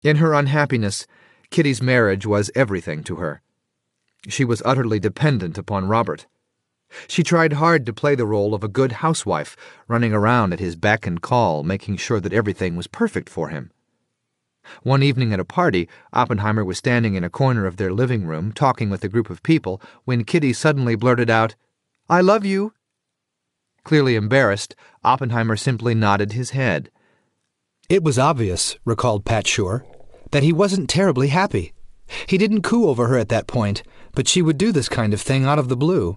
In her unhappiness, Kitty's marriage was everything to her. She was utterly dependent upon Robert. She tried hard to play the role of a good housewife, running around at his beck and call, making sure that everything was perfect for him. One evening at a party, Oppenheimer was standing in a corner of their living room, talking with a group of people, when Kitty suddenly blurted out, "I love you." Clearly embarrassed, Oppenheimer simply nodded his head. It was obvious, recalled Pat Shore, that he wasn't terribly happy. He didn't coo over her at that point, but she would do this kind of thing out of the blue.